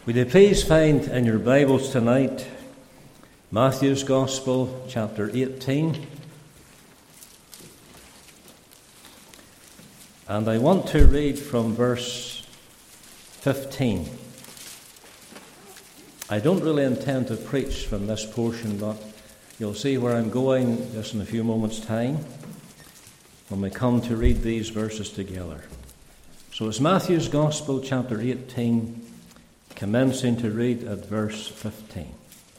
Will you please find in your Bibles tonight Matthew's Gospel, chapter 18. And I want to read from verse 15. I don't really intend to preach from this portion, but you'll see where I'm going just in a few moments' time when we come to read these verses together. So it's Matthew's Gospel, chapter 18, commencing to read at verse 15.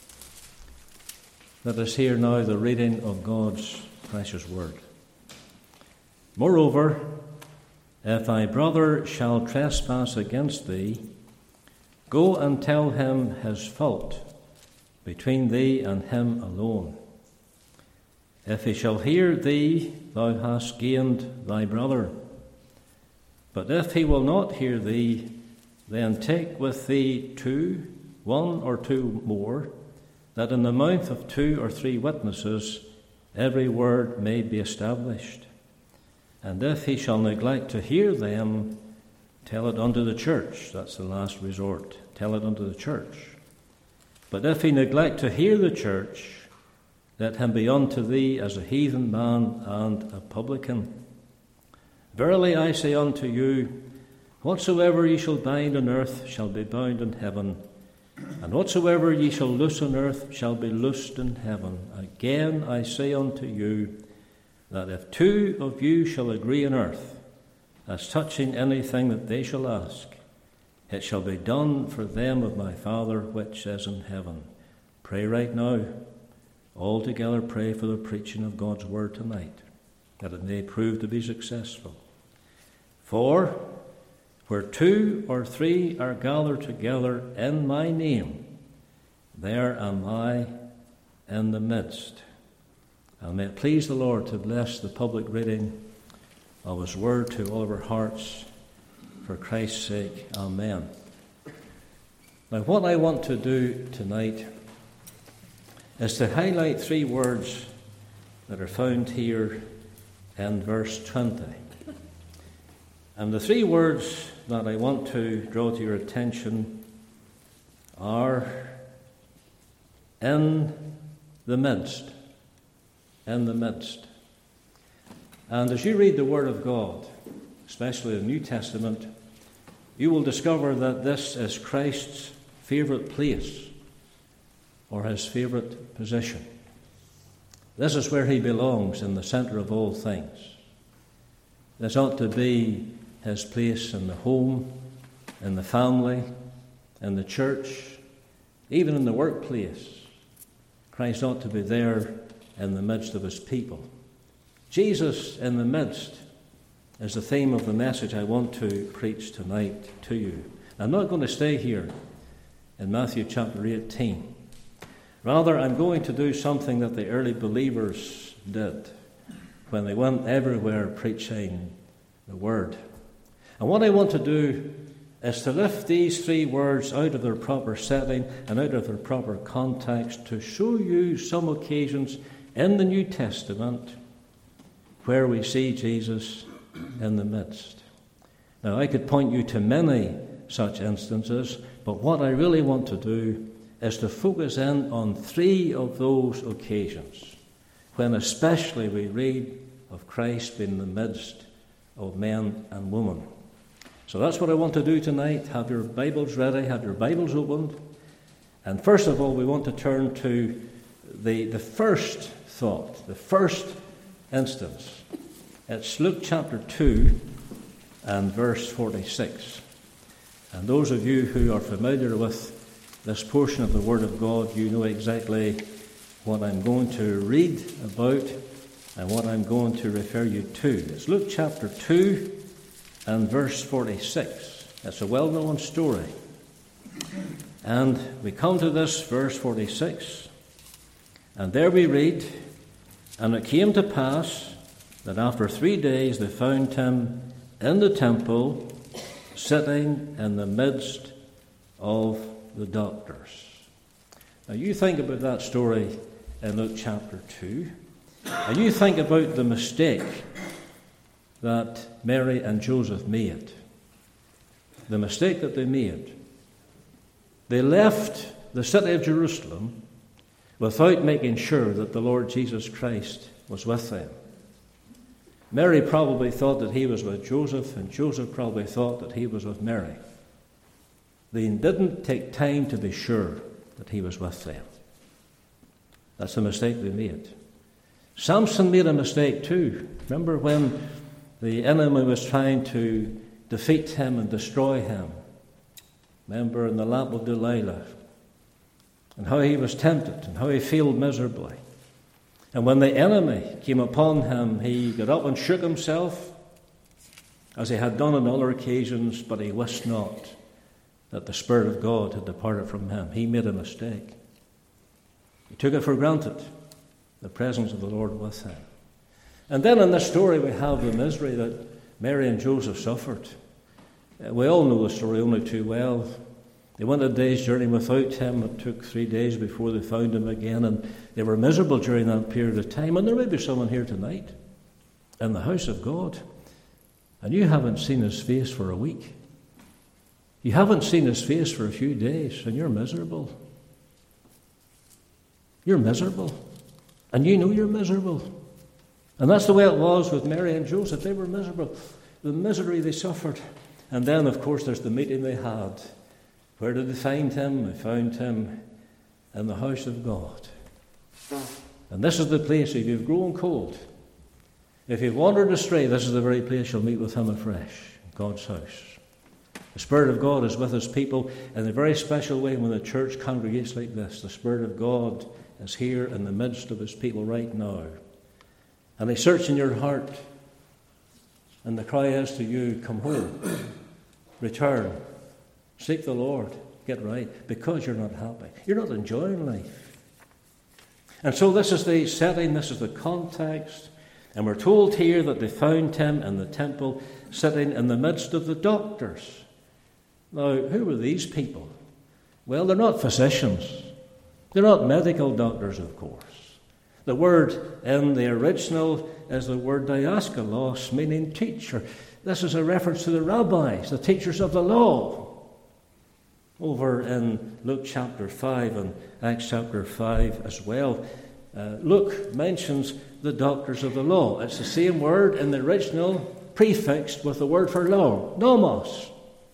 Let us hear now the reading of God's precious word. Moreover, if thy brother shall trespass against thee, go and tell him his fault between thee and him alone. If he shall hear thee, thou hast gained thy brother. But if he will not hear thee, then take with thee one or two more, that in the mouth of 2 or 3 witnesses every word may be established. And if he shall neglect to hear them, tell it unto the church. That's the last resort. Tell it unto the church. But if he neglect to hear the church, let him be unto thee as a heathen man and a publican. Verily I say unto you, whatsoever ye shall bind on earth shall be bound in heaven, and whatsoever ye shall loose on earth shall be loosed in heaven. Again I say unto you, that if 2 of you shall agree on earth, as touching anything that they shall ask, it shall be done for them of my Father which is in heaven. Pray right now. All together pray for the preaching of God's word tonight, that it may prove to be successful. For where 2 or 3 are gathered together in my name, there am I in the midst. And may it please the Lord to bless the public reading of his word to all of our hearts, for Christ's sake. Amen. Now, what I want to do tonight is to highlight 3 words that are found here in verse 20. And the 3 words that I want to draw to your attention are in the midst. In the midst. And as you read the Word of God, especially the New Testament, you will discover that this is Christ's favourite place or his favourite position. This is where he belongs, in the centre of all things. This ought to be his place in the home, in the family, in the church, even in the workplace. Christ ought to be there in the midst of his people. Jesus in the midst is the theme of the message I want to preach tonight to you. I'm not going to stay here in Matthew chapter 18. Rather, I'm going to do something that the early believers did when they went everywhere preaching the word. And what I want to do is to lift these 3 words out of their proper setting and out of their proper context to show you some occasions in the New Testament where we see Jesus in the midst. Now, I could point you to many such instances, but what I really want to do is to focus in on 3 of those occasions, when especially we read of Christ being in the midst of men and women. So that's what I want to do tonight. Have your Bibles ready, have your Bibles opened. And first of all, we want to turn to the first thought, the first instance. It's Luke chapter 2 and verse 46. And those of you who are familiar with this portion of the Word of God, you know exactly what I'm going to read about and what I'm going to refer you to. It's Luke chapter 2 and verse 46. It's a well-known story. And we come to this verse 46, and there we read, and it came to pass that after 3 days they found him in the temple, sitting in the midst of the doctors. Now you think about that story in Luke chapter 2, and you think about the mistake that Mary and Joseph made. The mistake that they made. They left the city of Jerusalem without making sure that the Lord Jesus Christ was with them. Mary probably thought that he was with Joseph, and Joseph probably thought that he was with Mary. They didn't take time to be sure that he was with them. That's a mistake they made. Samson made a mistake too. Remember when the enemy was trying to defeat him and destroy him? Remember in the lamp of Delilah, and how he was tempted and how he failed miserably. And when the enemy came upon him, he got up and shook himself, as he had done on other occasions, but he wist not that the Spirit of God had departed from him. He made a mistake. He took it for granted, the presence of the Lord with him. And then in this story we have the misery that Mary and Joseph suffered. We all know the story only too well. They went a day's journey without him. It took 3 days before they found him again, and they were miserable during that period of time. And there may be someone here tonight in the house of God, and you haven't seen his face for a week. You haven't seen his face for a few days, and you're miserable. You're miserable. And you know you're miserable. And that's the way it was with Mary and Joseph. They were miserable. The misery they suffered. And then, of course, there's the meeting they had. Where did they find him? They found him in the house of God. And this is the place, if you've grown cold, if you've wandered astray, this is the very place you'll meet with him afresh, God's house. The Spirit of God is with his people in a very special way when the church congregates like this. The Spirit of God is here in the midst of his people right now. And he's searching your heart. And the cry is to you, come home, return, seek the Lord, get right, because you're not happy. You're not enjoying life. And so this is the setting, this is the context. And we're told here that they found him in the temple sitting in the midst of the doctors. Now, who were these people? Well, they're not physicians. They're not medical doctors, of course. The word in the original is the word diaskolos, meaning teacher. This is a reference to the rabbis, the teachers of the law. Over in Luke chapter 5 and Acts chapter 5 as well, Luke mentions the doctors of the law. It's the same word in the original, prefixed with the word for law, nomos.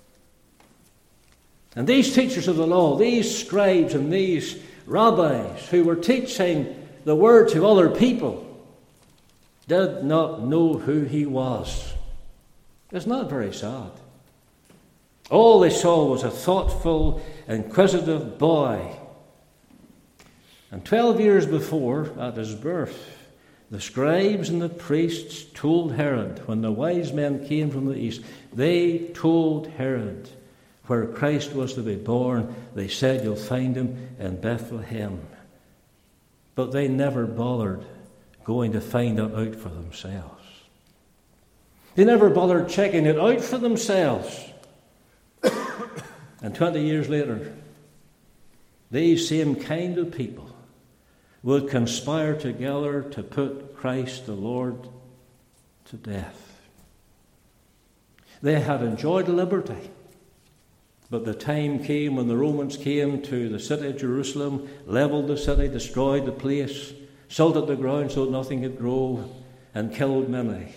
And these teachers of the law, these scribes and these rabbis who were teaching the word to other people, did not know who he was. It's not very sad. All they saw was a thoughtful, inquisitive boy. And 12 years before, at his birth, the scribes and the priests told Herod, when the wise men came from the east, they told Herod where Christ was to be born. They said, you'll find him in Bethlehem. But they never bothered going to find it out for themselves. They never bothered checking it out for themselves. And 20 years later, these same kind of people would conspire together to put Christ the Lord to death. They had enjoyed liberty, but the time came when the Romans came to the city of Jerusalem, leveled the city, destroyed the place, salted the ground so that nothing could grow, and killed many.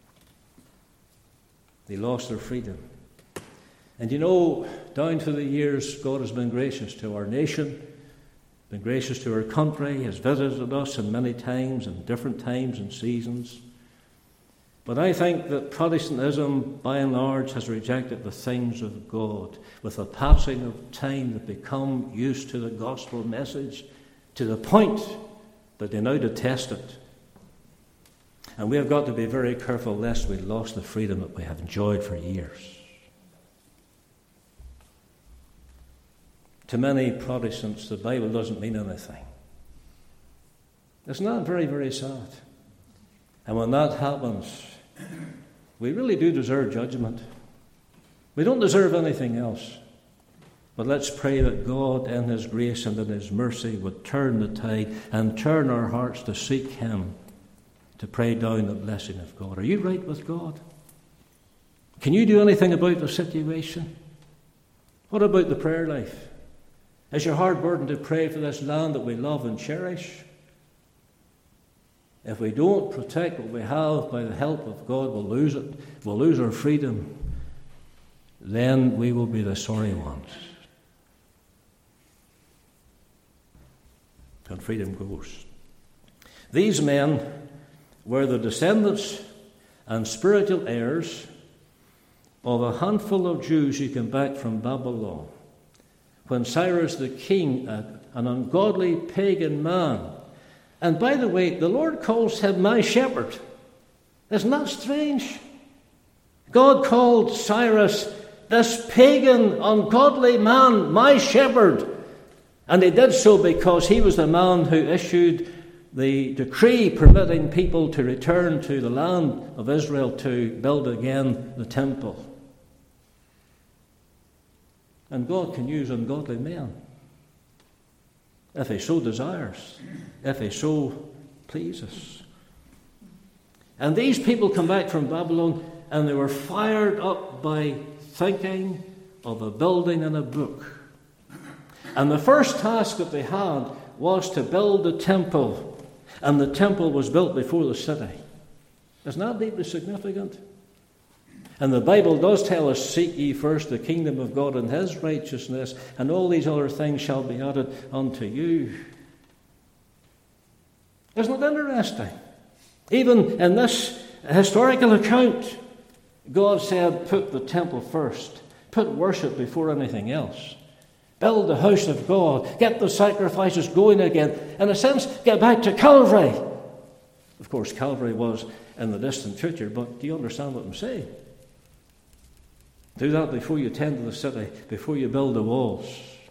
They lost their freedom. And you know, down through the years, God has been gracious to our nation, been gracious to our country, has visited us in many times, in different times and seasons. But I think that Protestantism, by and large, has rejected the things of God. With the passing of time, they've become used to the gospel message to the point that they now detest it. And we have got to be very careful lest we lost the freedom that we have enjoyed for years. To many Protestants, the Bible doesn't mean anything. Isn't that very, very sad? And when that happens, we really do deserve judgment. We don't deserve anything else. But let's pray that God, in his grace and in his mercy, would turn the tide and turn our hearts to seek him, to pray down the blessing of God. Are you right with God? Can you do anything about the situation? What about the prayer life? Is your heart burdened to pray for this land that we love and cherish? If we don't protect what we have by the help of God, we'll lose it. We'll lose our freedom. Then we will be the sorry ones. And freedom goes. These men were the descendants and spiritual heirs of a handful of Jews who came back from Babylon when Cyrus the king, an ungodly pagan man. And by the way, the Lord calls him my shepherd. Isn't that strange? God called Cyrus, this pagan, ungodly man, my shepherd. And he did so because he was the man who issued the decree permitting people to return to the land of Israel to build again the temple. And God can use ungodly men if he so desires, if he so pleases. And these people come back from Babylon and they were fired up by thinking of a building and a book. And the first task that they had was to build a temple. And the temple was built before the city. Isn't that deeply significant? And the Bible does tell us, seek ye first the kingdom of God and his righteousness, and all these other things shall be added unto you. Isn't it interesting? Even in this historical account, God said, put the temple first. Put worship before anything else. Build the house of God. Get the sacrifices going again. In a sense, get back to Calvary. Of course, Calvary was in the distant future, but do you understand what I'm saying? Do that before you tend to the city, before you build the walls.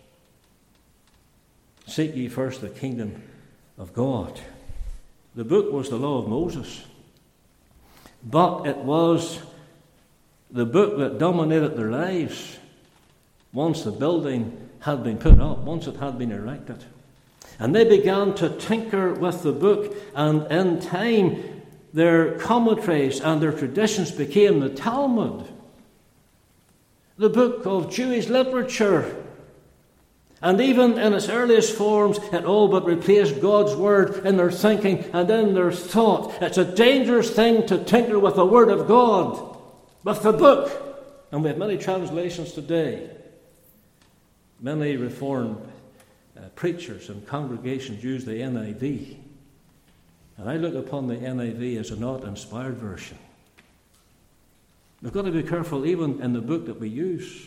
Seek ye first the kingdom of God. The book was the law of Moses, but it was the book that dominated their lives once the building had been put up, once it had been erected. And they began to tinker with the book, and in time their commentaries and their traditions became the Talmud, the book of Jewish literature. And even in its earliest forms, it all but replaced God's word in their thinking and in their thought. It's a dangerous thing to tinker with the word of God, with the book. And we have many translations today. Many Reformed preachers and congregations use the NIV. And I look upon the NIV as a not inspired version. We've got to be careful even in the book that we use.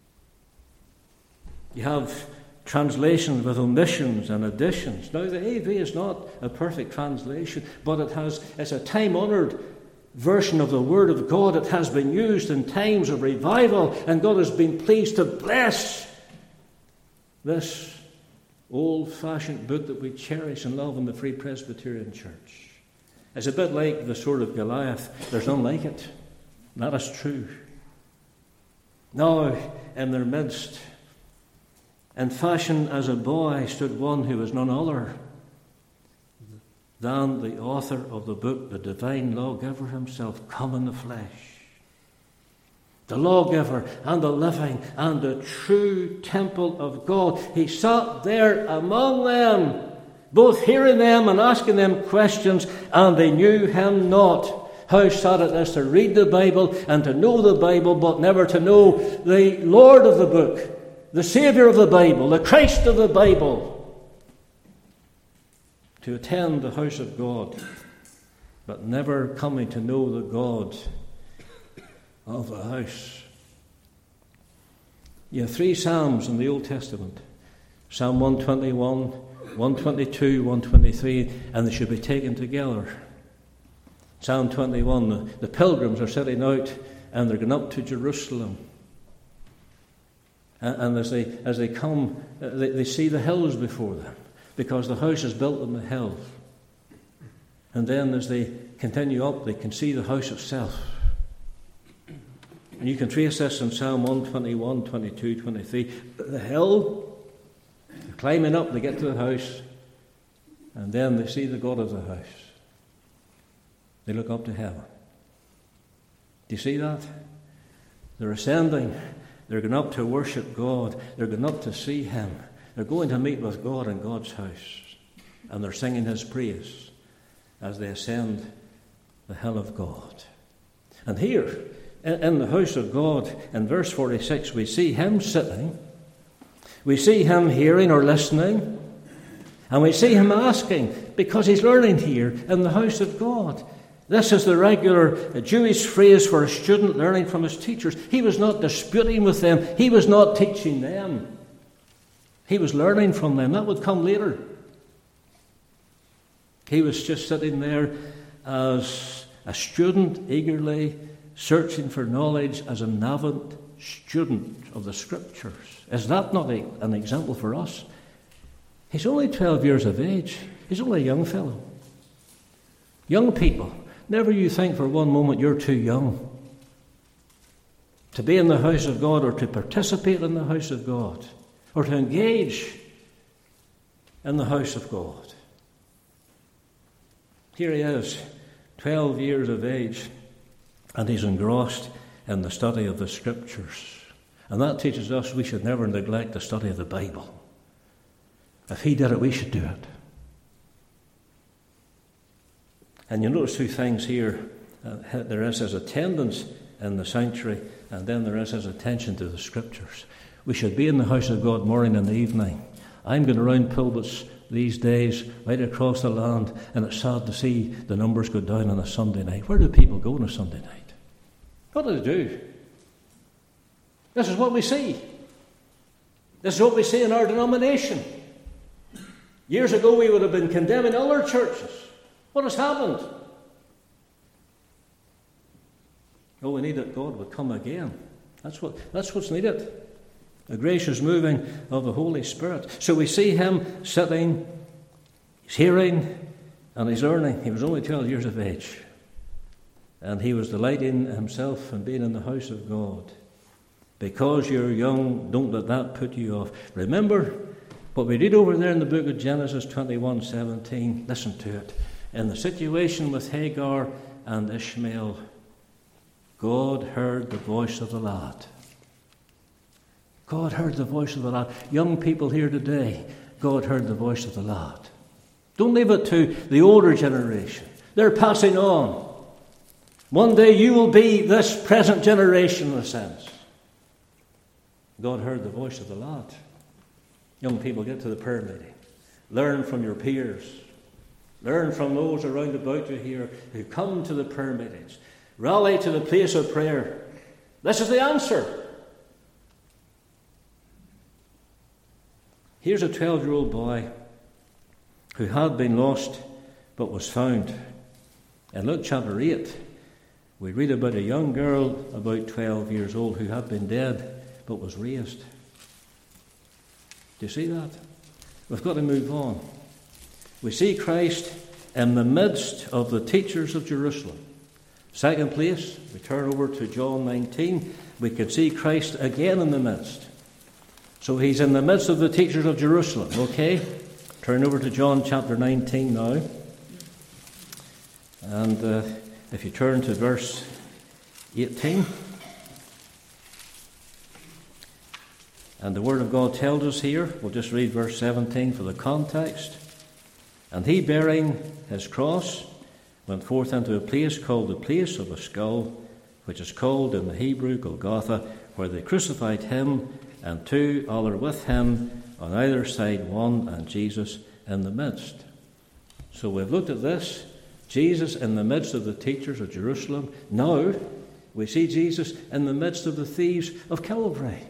You have translations with omissions and additions. Now, the AV is not a perfect translation, but it's a time-honoured version of the Word of God. It has been used in times of revival, and God has been pleased to bless this old-fashioned book that we cherish and love in the Free Presbyterian Church. It's a bit like the sword of Goliath. There's none like it. That is true. Now, in their midst, in fashion as a boy, stood one who was none other than the author of the book, the divine lawgiver himself, come in the flesh. The lawgiver and the living and the true temple of God. He sat there among them, both hearing them and asking them questions, and they knew him not. How sad it is to read the Bible and to know the Bible, but never to know the Lord of the book, the Saviour of the Bible, the Christ of the Bible. To attend the house of God, but never coming to know the God of the house. You have 3 Psalms in the Old Testament. Psalm 121, 122, 123, and they should be taken together. Psalm 21, the pilgrims are setting out and they're going up to Jerusalem. And as they come, they see the hills before them, because the house is built on the hill. And then as they continue up, they can see the house itself. And you can trace this in Psalm 121, 22, 23. The hill, they're climbing up, they get to the house, and then they see the God of the house. They look up to heaven. Do you see that? They're ascending. They're going up to worship God. They're going up to see him. They're going to meet with God in God's house. And they're singing his praise as they ascend the hill of God. And here, in the house of God, in verse 46, we see him sitting. We see him hearing or listening. And we see him asking, because he's learning here in the house of God. This is the regular Jewish phrase for a student learning from his teachers. He was not disputing with them. He was not teaching them. He was learning from them. That would come later. He was just sitting there as a student, eagerly searching for knowledge, as an avid student of the Scriptures. Is that not an example for us? He's only 12 years of age. He's only a young fellow. Young people, never you think for one moment you're too young to be in the house of God or to participate in the house of God or to engage in the house of God. Here he is, 12 years of age, and he's engrossed in the study of the Scriptures. And that teaches us we should never neglect the study of the Bible. If he did it, we should do it. And you notice two things here. There is his attendance in the sanctuary, and then there is his attention to the Scriptures. We should be in the house of God morning and evening. I'm going around pulpits these days, right across the land, and it's sad to see the numbers go down on a Sunday night. Where do people go on a Sunday night? What do they do? This is what we see. This is what we see in our denomination. Years ago we would have been condemning other churches. What has happened? Oh, we need that God would come again. That's what's needed. The gracious moving of the Holy Spirit. So we see him sitting, he's hearing, and he's learning. He was only 12 years of age. And he was delighting himself in being in the house of God. Because you're young, don't let that put you off. Remember what we read over there in the book of Genesis 21:17. Listen to it. In the situation with Hagar and Ishmael, God heard the voice of the lad. God heard the voice of the lad. Young people here today, God heard the voice of the lad. Don't leave it to the older generation. They're passing on. One day you will be this present generation in a sense. God heard the voice of the lad. Young people, get to the prayer meeting. Learn from your peers. Learn from those around about you here who come to the prayer meetings. Rally to the place of prayer. This is the answer. Here's a 12-year-old boy who had been lost but was found. In Luke chapter 8, we read about a young girl about 12 years old who had been dead but was raised. Do you see that? We've got to move on. We see Christ in the midst of the teachers of Jerusalem. Second place, we turn over to John 19. We can see Christ again in the midst. So he's in the midst of the teachers of Jerusalem. Okay? Turn over to John chapter 19 now. And if you turn to verse 18. And the Word of God tells us here, we'll just read verse 17 for the context. And he, bearing his cross, went forth into a place called the place of a skull, which is called in the Hebrew Golgotha, where they crucified him, and two other with him, on either side one, and Jesus in the midst. So we've looked at this, Jesus in the midst of the teachers of Jerusalem. Now we see Jesus in the midst of the thieves of Calvary.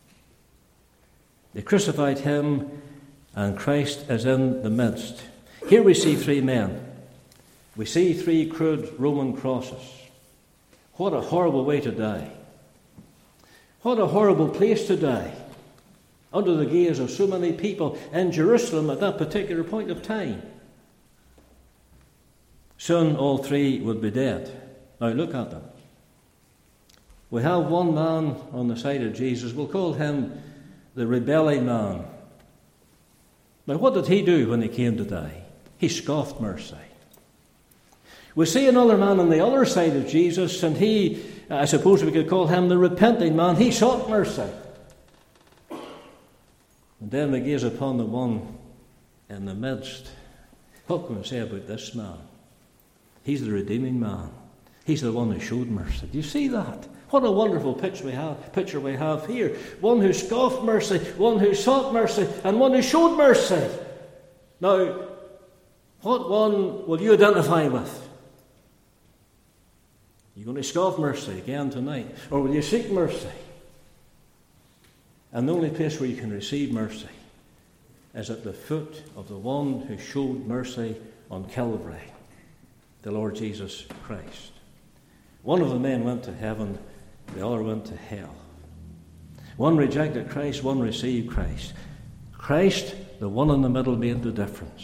They crucified him, and Christ is in the midst. Here we see three men. We see three crude Roman crosses. What a horrible way to die. What a horrible place to die. Under the gaze of so many people in Jerusalem at that particular point of time. Soon all three would be dead. Now look at them. We have one man on the side of Jesus. We'll call him the rebelling man. Now what did he do when he came to die? He scoffed mercy. We see another man on the other side of Jesus, and he, I suppose we could call him the repenting man. He sought mercy. And then we gaze upon the one in the midst. What can we say about this man? He's the redeeming man. He's the one who showed mercy. Do you see that? What a wonderful picture we have here. One who scoffed mercy, one who sought mercy, and one who showed mercy. Now, what one will you identify with? You're going to scoff mercy again tonight, or will you seek mercy? And the only place where you can receive mercy is at the foot of the one who showed mercy on Calvary, the Lord Jesus Christ. One of the men went to heaven, the other went to hell. One rejected Christ, one received Christ. Christ, the one in the middle, made the difference.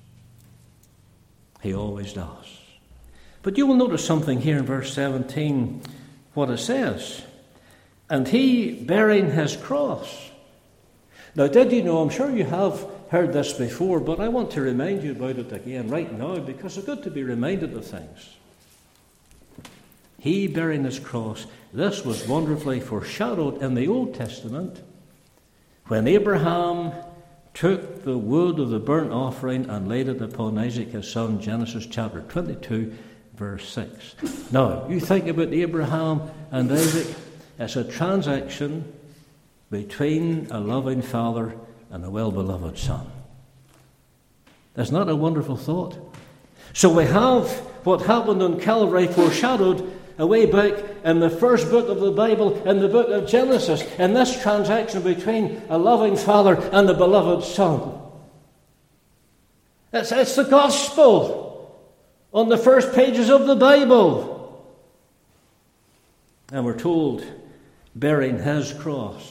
He always does. But you will notice something here in verse 17, what it says. And he bearing his cross. Now, did you know, I'm sure you have heard this before, but I want to remind you about it again right now, because it's good to be reminded of things. He bearing his cross. This was wonderfully foreshadowed in the Old Testament when Abraham took the wood of the burnt offering and laid it upon Isaac his son, Genesis chapter 22, verse 6. Now, you think about Abraham and Isaac. It's a transaction between a loving father and a well-beloved son. Isn't that a wonderful thought? So we have what happened on Calvary foreshadowed away back in the first book of the Bible, in the book of Genesis, in this transaction between a loving father and a beloved son. It's the gospel on the first pages of the Bible. And we're told, bearing his cross.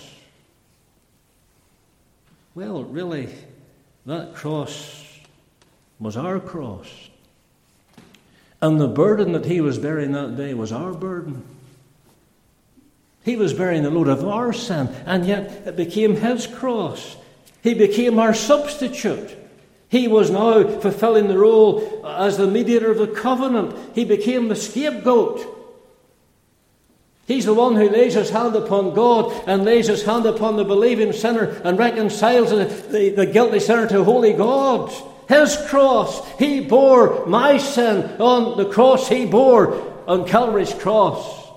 Well, really, that cross was our cross. And the burden that he was bearing that day was our burden. He was bearing the load of our sin, and yet it became his cross. He became our substitute. He was now fulfilling the role as the mediator of the covenant. He became the scapegoat. He's the one who lays his hand upon God and lays his hand upon the believing sinner and reconciles the guilty sinner to holy God. His cross, he bore my sin on the cross he bore on Calvary's cross.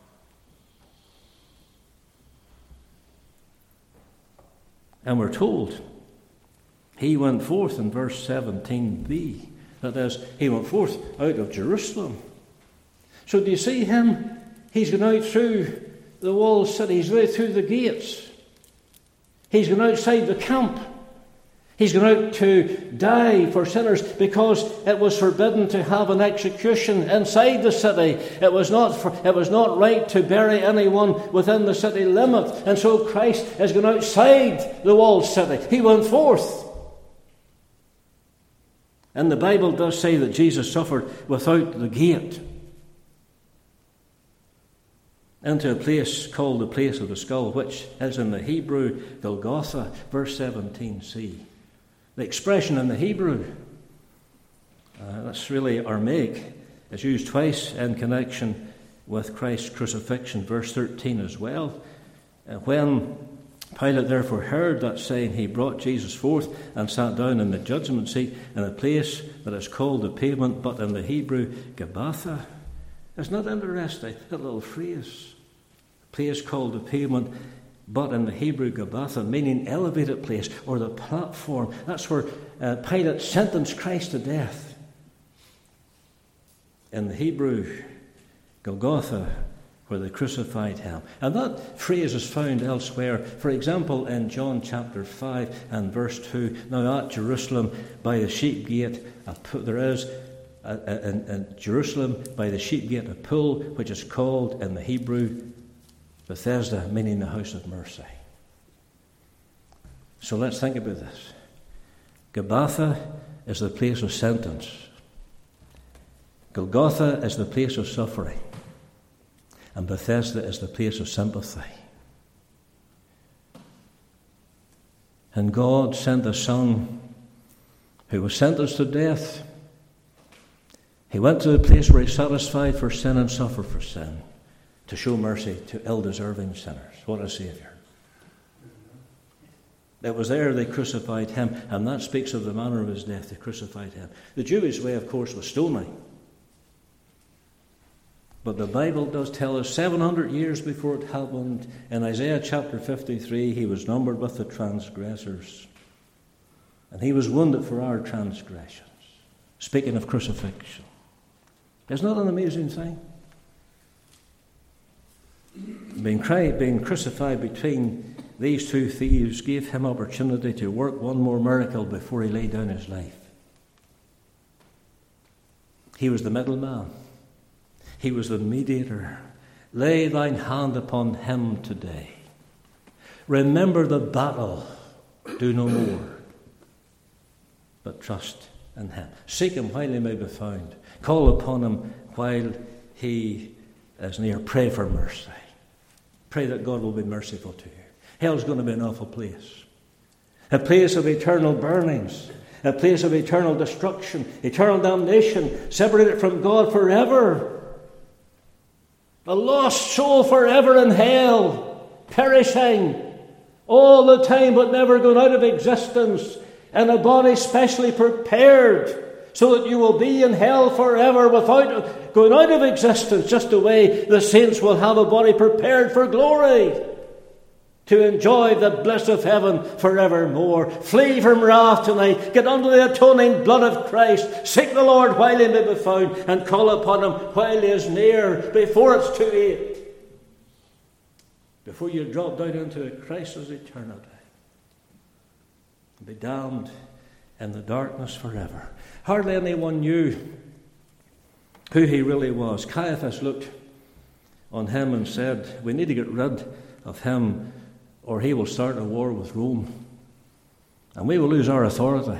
And we're told he went forth in verse 17b. That is, he went forth out of Jerusalem. So do you see him? He's gone out through the walled city. He's right through the gates. He's gone outside the camp. He's gone out to die for sinners because it was forbidden to have an execution inside the city. It was not right to bury anyone within the city limit. And so Christ has gone outside the walled city. He went forth. And the Bible does say that Jesus suffered without the gate, into a place called the place of the skull, which is in the Hebrew Golgotha, verse 17c. The expression in the Hebrew, that's really Aramaic, is used twice in connection with Christ's crucifixion, verse 13 as well. When Pilate therefore heard that saying, he brought Jesus forth and sat down in the judgment seat in a place that is called the pavement, but in the Hebrew Gabbatha. Isn't that interesting, that little phrase? A place called the pavement, but in the Hebrew Gabbatha, meaning elevated place or the platform. That's where Pilate sentenced Christ to death. In the Hebrew Golgotha, where they crucified him. And that phrase is found elsewhere. For example, in John chapter 5 and verse 2, now at Jerusalem by the sheep gate, there is in Jerusalem by the sheep gate a pool which is called in the Hebrew Bethesda, meaning the house of mercy. So let's think about this. Gabbatha is the place of sentence. Golgotha is the place of suffering. And Bethesda is the place of sympathy. And God sent a Son who was sentenced to death. He went to the place where he satisfied for sin and suffered for sin, to show mercy to ill-deserving sinners. What a Saviour. It was there they crucified him, and that speaks of the manner of his death. They crucified him. The Jewish way, of course, was stoning. But the Bible does tell us 700 years before it happened, in Isaiah chapter 53, he was numbered with the transgressors. And he was wounded for our transgressions. Speaking of crucifixion. Isn't that an amazing thing? Being crucified between these two thieves gave him opportunity to work one more miracle before he laid down his life. He was the middleman. He was the mediator. Lay thine hand upon him today. Remember the battle. Do no more, but trust in him. Seek him while he may be found. Call upon him while he is near. Pray for mercy. Pray that God will be merciful to you. Hell's going to be an awful place. A place of eternal burnings. A place of eternal destruction. Eternal damnation. Separated from God forever. A lost soul forever in hell. Perishing. All the time but never going out of existence. And a body specially prepared so that you will be in hell forever without going out of existence, just the way the saints will have a body prepared for glory to enjoy the bliss of heaven forevermore. Flee from wrath tonight. Get under the atoning blood of Christ. Seek the Lord while he may be found, and call upon him while he is near, before it's too late. Before you drop down into a Christless eternity. Be damned in the darkness forever. Hardly anyone knew who he really was. Caiaphas looked on him and said, we need to get rid of him or he will start a war with Rome and we will lose our authority.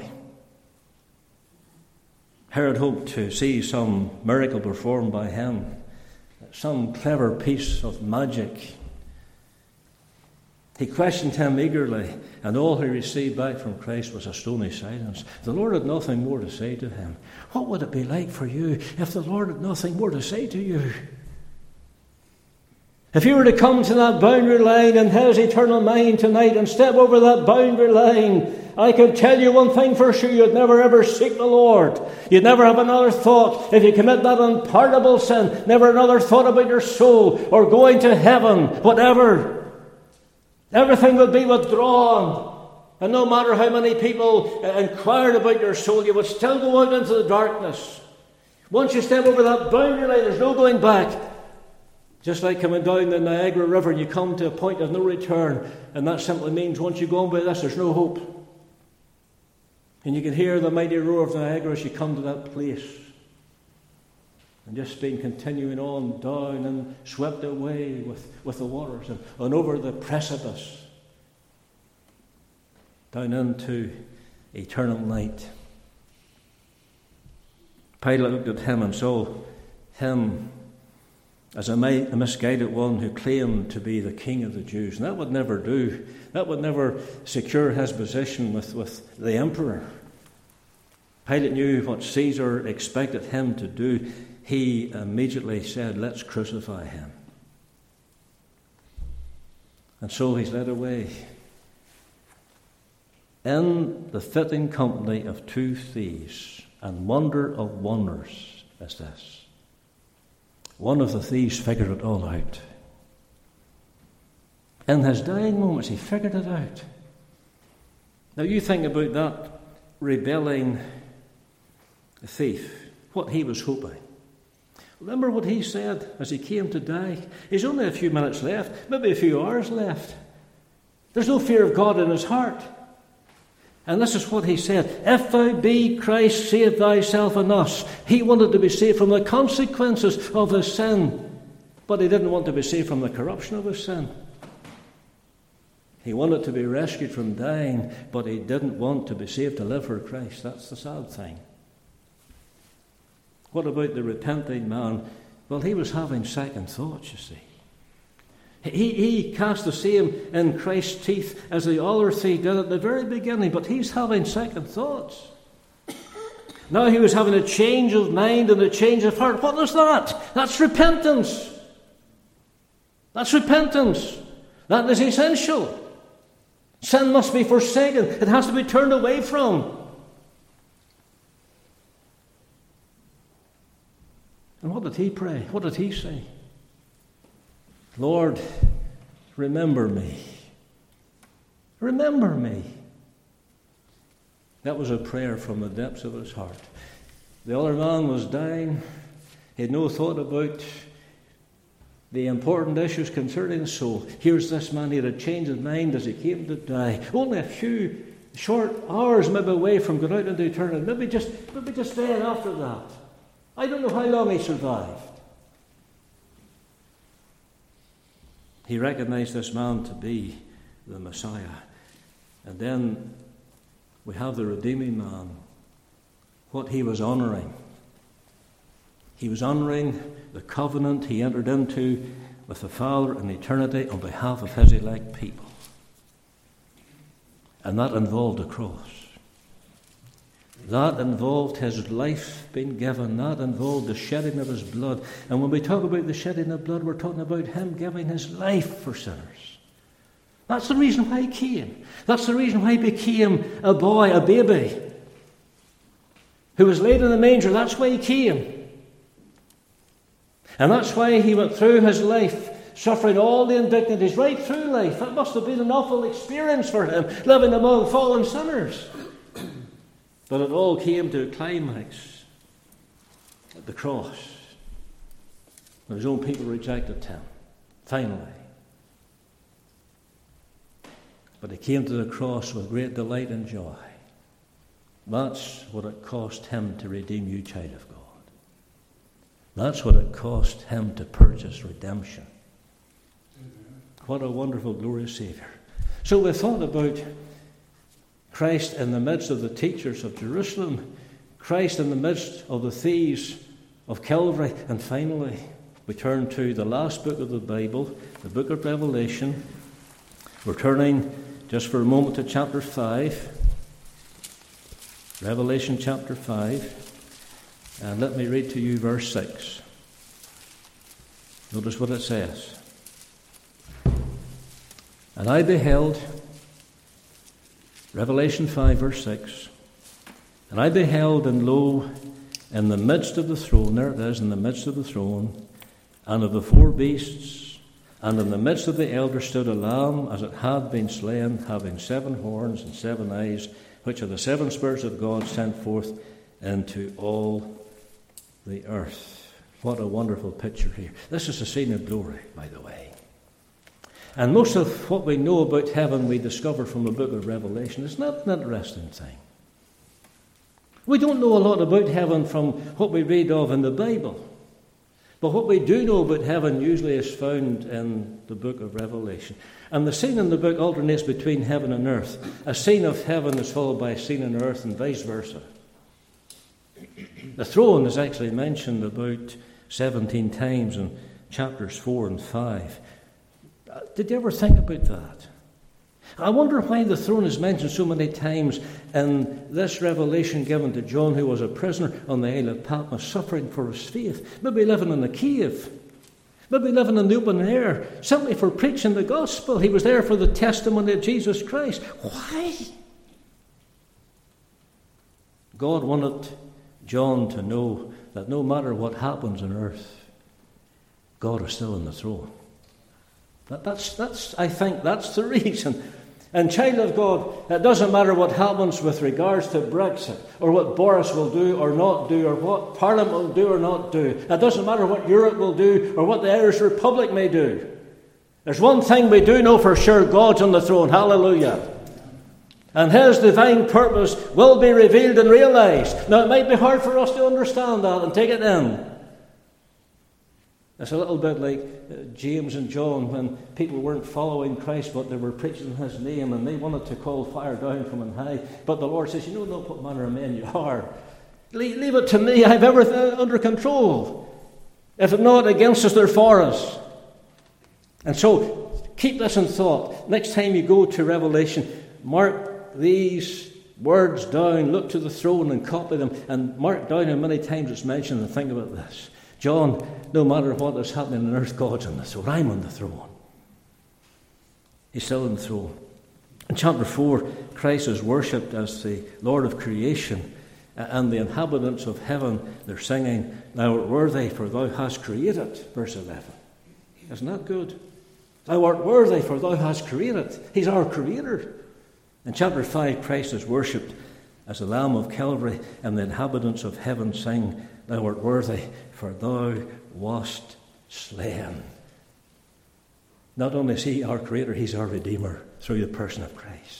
Herod hoped to see some miracle performed by him, some clever piece of magic. He questioned him eagerly, and all he received back from Christ was a stony silence. The Lord had nothing more to say to him. What would it be like for you if the Lord had nothing more to say to you? If you were to come to that boundary line in his eternal mind tonight and step over that boundary line, I can tell you one thing for sure, you'd never ever seek the Lord. You'd never have another thought. If you commit that unpardonable sin, never another thought about your soul or going to heaven, whatever. Everything would be withdrawn. And no matter how many people inquired about your soul, you would still go out into the darkness. Once you step over that boundary line, there's no going back. Just like coming down the Niagara River and you come to a point of no return. And that simply means once you go on by this, there's no hope. And you can hear the mighty roar of the Niagara as you come to that place. And just been continuing on down and swept away with the waters and over the precipice down into eternal night. Pilate looked at him and saw him as a misguided one who claimed to be the king of the Jews. And that would never do. That would never secure his position with the emperor. Pilate knew what Caesar expected him to do. He immediately said, let's crucify him. And so he's led away in the fitting company of two thieves. And wonder of wonders is this. One of the thieves figured it all out. In his dying moments, he figured it out. Now you think about that rebelling thief, what he was hoping. Remember what he said as he came to die? He's only a few minutes left, maybe a few hours left. There's no fear of God in his heart. And this is what he said. If thou be Christ, save thyself and us. He wanted to be saved from the consequences of his sin. But he didn't want to be saved from the corruption of his sin. He wanted to be rescued from dying, but he didn't want to be saved to live for Christ. That's the sad thing. What about the repenting man? Well, he was having second thoughts, you see. He cast the same in Christ's teeth as the other thief did at the very beginning, but he's having second thoughts. Now he was having a change of mind and a change of heart. What is that? That's repentance. That's repentance. That is essential. Sin must be forsaken. It has to be turned away from. And what did he pray? What did he say? Lord, remember me. Remember me. That was a prayer from the depths of his heart. The other man was dying. He had no thought about the important issues concerning the soul. Here's this man, he had a change of mind as he came to die. Only a few short hours maybe away from going out into eternity. Maybe just then after that. I don't know how long he survived. He recognized this man to be the Messiah. And then we have the redeeming man. What he was honouring. He was honouring the covenant he entered into with the Father in eternity on behalf of his elect people. And that involved a cross. That involved his life being given. That involved the shedding of his blood. And when we talk about the shedding of blood, we're talking about him giving his life for sinners. That's the reason why he came. That's the reason why he became a boy, a baby, who was laid in the manger. That's why he came. And that's why he went through his life, suffering all the indignities right through life. That must have been an awful experience for him, living among fallen sinners. But it all came to a climax at the cross, when his own people rejected him, finally. But he came to the cross with great delight and joy. That's what it cost him to redeem you, child of God. That's what it cost him to purchase redemption. What a wonderful, glorious Saviour. So we thought about Christ in the midst of the teachers of Jerusalem, Christ in the midst of the thieves of Calvary, and finally we turn to the last book of the Bible, the book of Revelation. We're turning just for a moment to chapter 5. Revelation chapter 5. And let me read to you verse 6. Notice what it says. And I beheld, Revelation 5 verse 6, and I beheld, and lo, in the midst of the throne, there it is, in the midst of the throne, and of the four beasts, and in the midst of the elders stood a lamb, as it had been slain, having 7 horns and 7 eyes, which are the 7 spirits of God sent forth into all the earth. What a wonderful picture here. This is a scene of glory, by the way. And most of what we know about heaven we discover from the book of Revelation. It's not an interesting thing. We don't know a lot about heaven from what we read of in the Bible. But what we do know about heaven usually is found in the book of Revelation. And the scene in the book alternates between heaven and earth. A scene of heaven is followed by a scene on earth, and vice versa. The throne is actually mentioned about 17 times in chapters 4 and 5. Did you ever think about that? I wonder why the throne is mentioned so many times in this revelation given to John, who was a prisoner on the Isle of Patmos, suffering for his faith, maybe living in a cave, maybe living in the open air, simply for preaching the gospel. He was there for the testimony of Jesus Christ. Why? God wanted John to know that no matter what happens on earth, God is still on the throne. I think that's the reason. And child of God, it doesn't matter what happens with regards to Brexit, or what Boris will do or not do, or what Parliament will do or not do. It doesn't matter what Europe will do, or what the Irish Republic may do. There's one thing we do know for sure: God's on the throne. Hallelujah. And his divine purpose will be revealed and realized. Now, it might be hard for us to understand that and take it in. It's a little bit like James and John, when people weren't following Christ, but they were preaching his name, and they wanted to call fire down from on high. But the Lord says, you don't know what manner of men you are. Leave it to me. I have everything under control. If it's not against us, they're for us. And so, keep this in thought. Next time you go to Revelation, mark these words down, look to the throne and copy them, and mark down how many times it's mentioned, and think about this. John, no matter what is happening on earth, God's on the throne. I'm on the throne. He's still on the throne. In chapter 4, Christ is worshipped as the Lord of creation, and the inhabitants of heaven, they're singing, "Thou art worthy, for thou hast created," verse 11. Isn't that good? Thou art worthy, for thou hast created. He's our creator. In chapter 5, Christ is worshipped as the Lamb of Calvary, and the inhabitants of heaven sing, "Thou art worthy, for thou wast slain." Not only is he our creator, he's our redeemer through the person of Christ.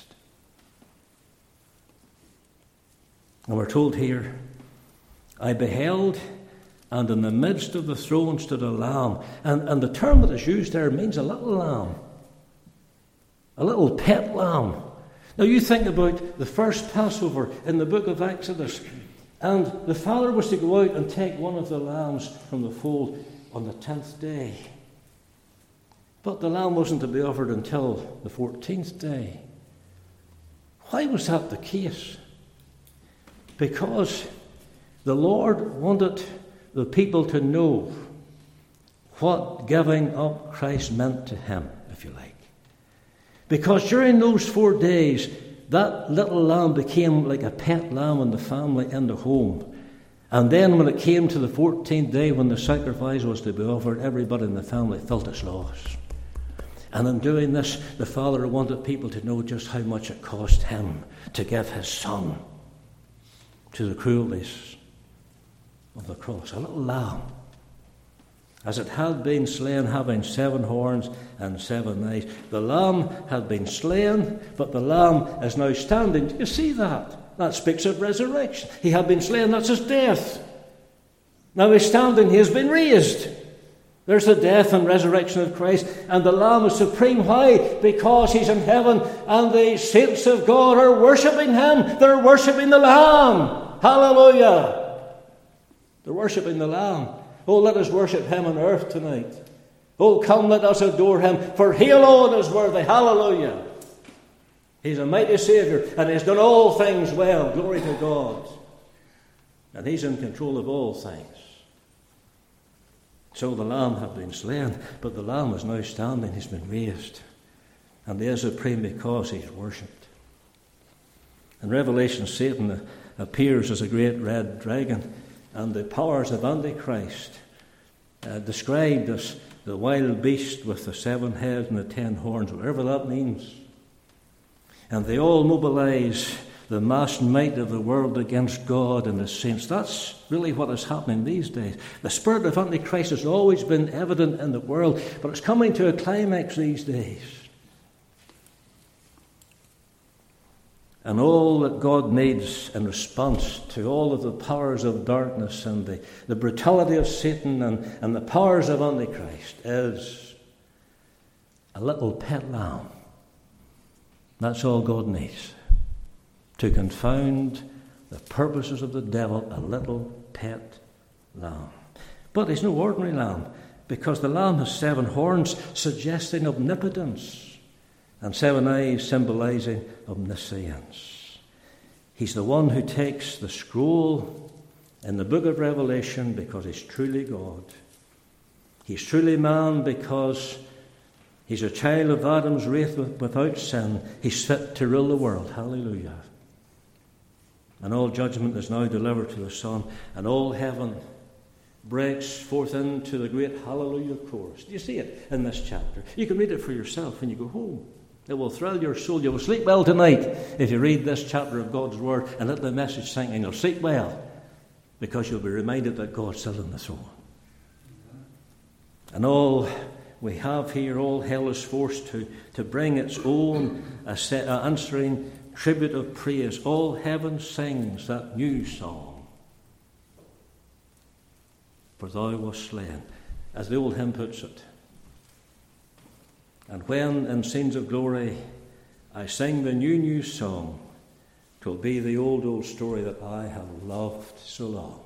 And we're told here, "I beheld, and in the midst of the throne stood a lamb." And the term that is used there means a little lamb, a little pet lamb. Now you think about the first Passover in the book of Exodus, and the father was to go out and take one of the lambs from the fold on the 10th day. But the lamb wasn't to be offered until the 14th day. Why was that the case? Because the Lord wanted the people to know what giving up Christ meant to him, if you like. Because during those 4 days, that little lamb became like a pet lamb in the family, in the home. And then when it came to the 14th day, when the sacrifice was to be offered, everybody in the family felt its loss. And in doing this, the Father wanted people to know just how much it cost him to give his Son to the cruelties of the cross. A little lamb, as it had been slain, having 7 horns and 7 eyes. The lamb had been slain, but the lamb is now standing. Do you see that? That speaks of resurrection. He had been slain, that's his death. Now he's standing, he has been raised. There's the death and resurrection of Christ. And the Lamb is supreme. Why? Because he's in heaven and the saints of God are worshipping him. They're worshipping the Lamb. Hallelujah. They're worshipping the Lamb. Oh, let us worship him on earth tonight. Oh, come, let us adore him, for he alone is worthy. Hallelujah. He's a mighty Saviour, and he's done all things well. Glory to God. And he's in control of all things. So the Lamb had been slain, but the Lamb is now standing. He's been raised. And he is supreme because he's worshipped. In Revelation, Satan appears as a great red dragon, and the powers of Antichrist, described as the wild beast with the 7 heads and the 10 horns, whatever that means. And they all mobilize the mass might of the world against God and his saints. That's really what is happening these days. The spirit of Antichrist has always been evident in the world, but it's coming to a climax these days. And all that God needs in response to all of the powers of darkness and the brutality of Satan and the powers of Antichrist is a little pet lamb. That's all God needs to confound the purposes of the devil, a little pet lamb. But he's no ordinary lamb, because the lamb has 7 horns suggesting omnipotence and 7 eyes symbolizing omniscience. He's the one who takes the scroll in the book of Revelation because he's truly God. He's truly man because he's a child of Adam's race without sin. He's fit to rule the world. Hallelujah. And all judgment is now delivered to the Son, and all heaven breaks forth into the great hallelujah chorus. Do you see it in this chapter? You can read it for yourself when you go home. It will thrill your soul. You will sleep well tonight if you read this chapter of God's Word and let the message sink in. You'll sleep well because you'll be reminded that God's still on the throne. And all we have here, all hell is forced to bring its own answering tribute of praise. All heaven sings that new song. For thou wast slain, as the old hymn puts it. And when in scenes of glory I sing the new song, 'twill be the old story that I have loved so long.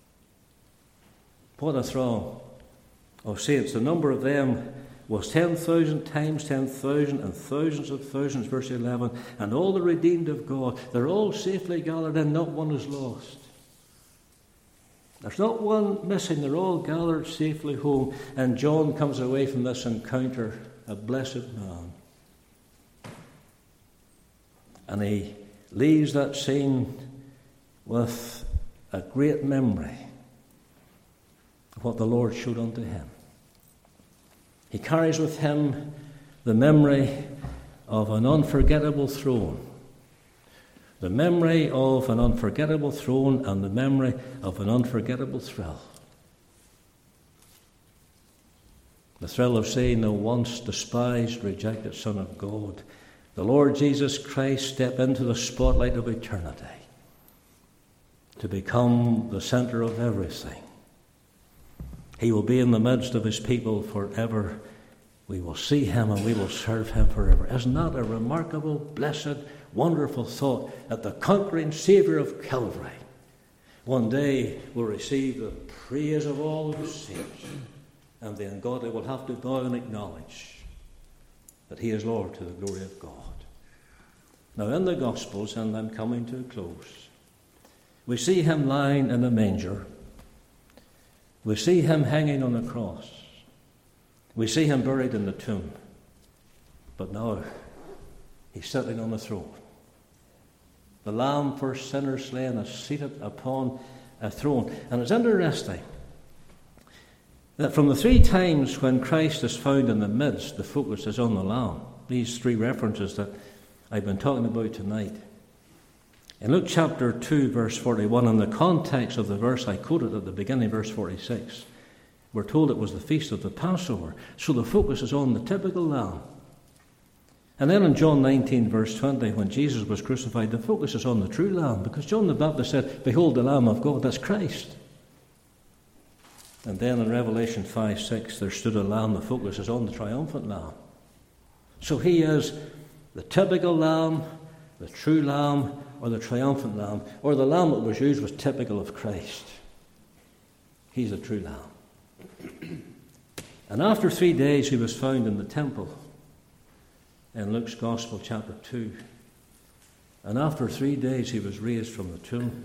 What a throng of saints. The number of them was 10,000 times 10,000 and thousands of thousands, verse 11. And all the redeemed of God, they're all safely gathered in, not one is lost. There's not one missing, they're all gathered safely home. And John comes away from this encounter a blessed man. And he leaves that scene with a great memory of what the Lord showed unto him. He carries with him the memory of an unforgettable throne. The memory of an unforgettable throne and the memory of an unforgettable thrill. The thrill of seeing the once despised, rejected Son of God, the Lord Jesus Christ, step into the spotlight of eternity to become the center of everything. He will be in the midst of his people forever. We will see him and we will serve him forever. Isn't that a remarkable, blessed, wonderful thought that the conquering Saviour of Calvary one day will receive the praise of all the saints, and the ungodly will have to bow and acknowledge that he is Lord to the glory of God. Now in the Gospels, and I'm coming to a close, we see him lying in a manger. We see him hanging on a cross. We see him buried in the tomb. But now he's sitting on the throne. The Lamb for sinners slain is seated upon a throne. And it's interesting that from the three times when Christ is found in the midst, the focus is on the Lamb. These three references that I've been talking about tonight. In Luke chapter 2, verse 41, in the context of the verse I quoted at the beginning, verse 46, we're told it was the feast of the Passover. So the focus is on the typical lamb. And then in John 19, verse 20, when Jesus was crucified, the focus is on the true lamb, because John the Baptist said, "Behold the Lamb of God," that's Christ. And then in Revelation 5:6, there stood a lamb, the focus is on the triumphant lamb. So he is the typical lamb, the true lamb, or the triumphant lamb, or the lamb that was used was typical of Christ. He's the true lamb. And after 3 days he was found in the temple in Luke's Gospel chapter 2. And after 3 days he was raised from the tomb.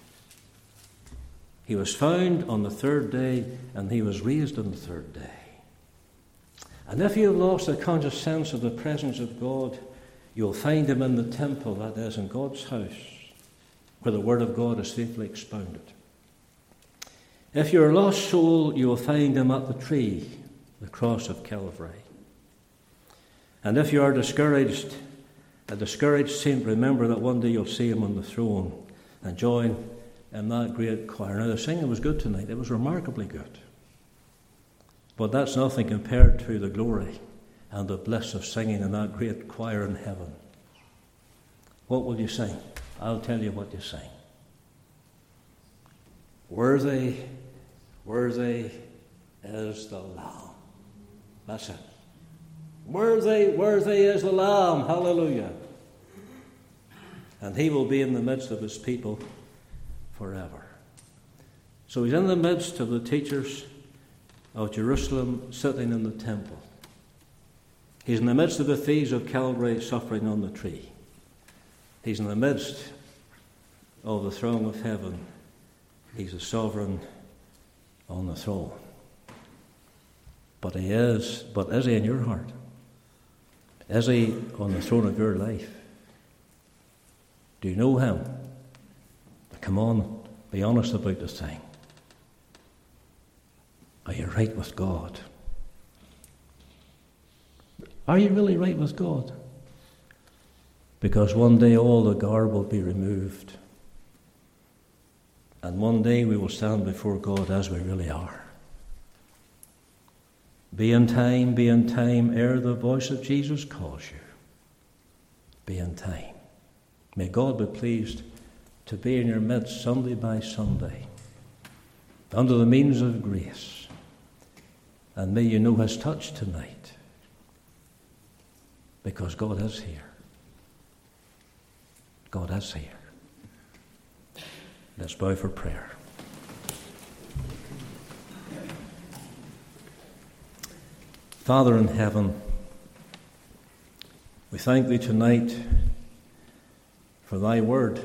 He was found on the third day, and he was raised on the third day. And if you have lost a conscious sense of the presence of God, you'll find him in the temple, that is, in God's house, where the Word of God is faithfully expounded. If you're a lost soul, you will find him at the tree, the cross of Calvary. And if you are discouraged, a discouraged saint, remember that one day you'll see him on the throne and join in that great choir. Now, the singing was good tonight. It was remarkably good. But that's nothing compared to the glory and the bliss of singing in that great choir in heaven. What will you sing? I'll tell you what you sing. Worthy, worthy is the Lamb. That's it. Worthy, worthy is the Lamb. Hallelujah. And he will be in the midst of his people forever. So he's in the midst of the teachers of Jerusalem sitting in the temple. He's in the midst of the thieves of Calvary suffering on the tree. He's in the midst of the throne of heaven. He's a sovereign on the throne. But is he in your heart? Is he on the throne of your life? Do you know him? Come on, be honest about the thing. Are you right with God? Are you really right with God? Because one day all the garb will be removed. And one day we will stand before God as we really are. Be in time, ere the voice of Jesus calls you. Be in time. May God be pleased to be in your midst Sunday by Sunday, under the means of grace. And may you know his touch tonight, because God is here. God is here. Let's bow for prayer. Father in heaven, we thank thee tonight for thy word.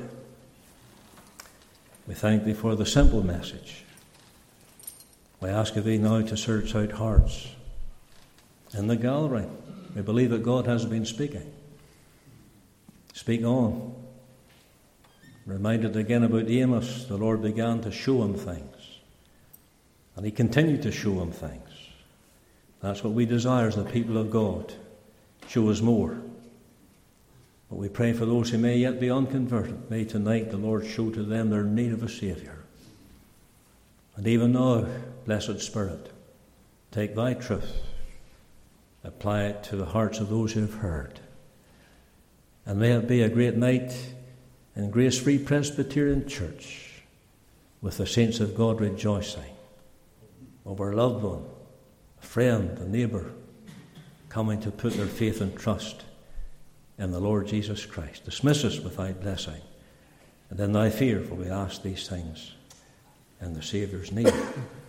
We thank thee for the simple message. We ask of thee now to search out hearts in the gallery. We believe that God has been speaking speak on. Reminded again about Amos, the Lord began to show him things. And he continued to show him things. That's what we desire as the people of God. Show us more. But we pray for those who may yet be unconverted. May tonight the Lord show to them their need of a Saviour. And even now, Blessed Spirit, take thy truth, apply it to the hearts of those who have heard. And may it be a great night in Grace Free Presbyterian Church, with the saints of God rejoicing over a loved one, a friend, a neighbour, coming to put their faith and trust in the Lord Jesus Christ. Dismiss us with thy blessing, and in thy fear for we ask these things in the Saviour's name.